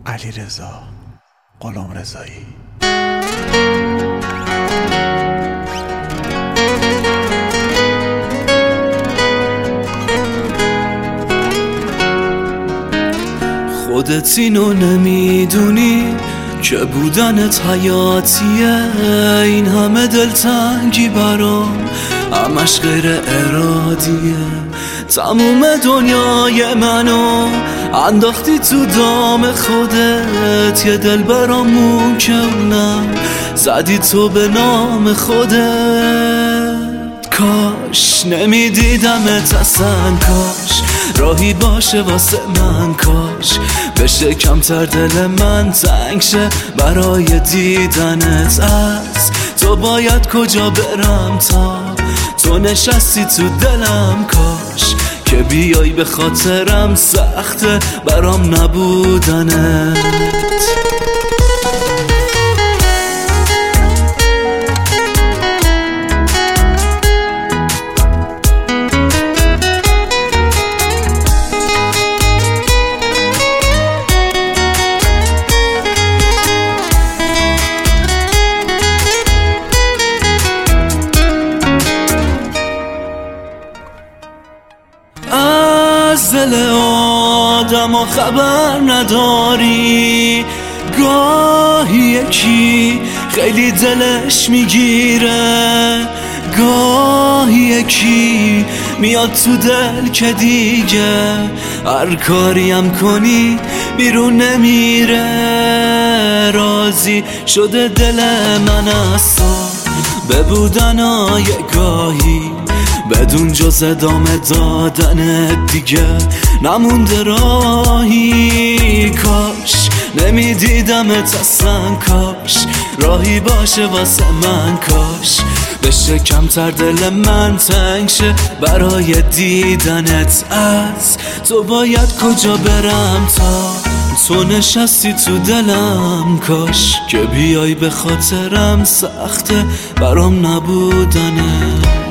علیرضا غلامرضایی. خودت اینو نمیدونی که بودنت حیاتیه، این همه دلتنگی برام همش غیر ارادیه. تموم دنیای منو انداختی تو دام خودت، یه دل برامون کنم زدی تو به نام خودت. کاش نمیدیدمت اصلا، کاش راهی باشه واسه من، کاش بشه کمتر دل من تنگ شه برای دیدنت. از تو باید کجا برم تا تو نشستی تو دلم، کاش که بیای به خاطرم سخته برام نبودنت. از دل آدم و خبر نداری، گاهی یکی خیلی دلش میگیره، گاهی یکی میاد تو دل که دیگه هر کاریم کنی بیرون نمیره. راضی شده دل من از تو به بودنای گاهی، بدون جز ادامه دادن دیگه نمونده راهی. کاش نمیدیدمت اصلا، کاش راهی باشه واسه من، کاش بشه کمتر دل من تنگ شه برای دیدنت. از تو باید کجا برم تا تو نشستی تو دلم، کاش که بیای به خاطرم سخته برام نبودنت.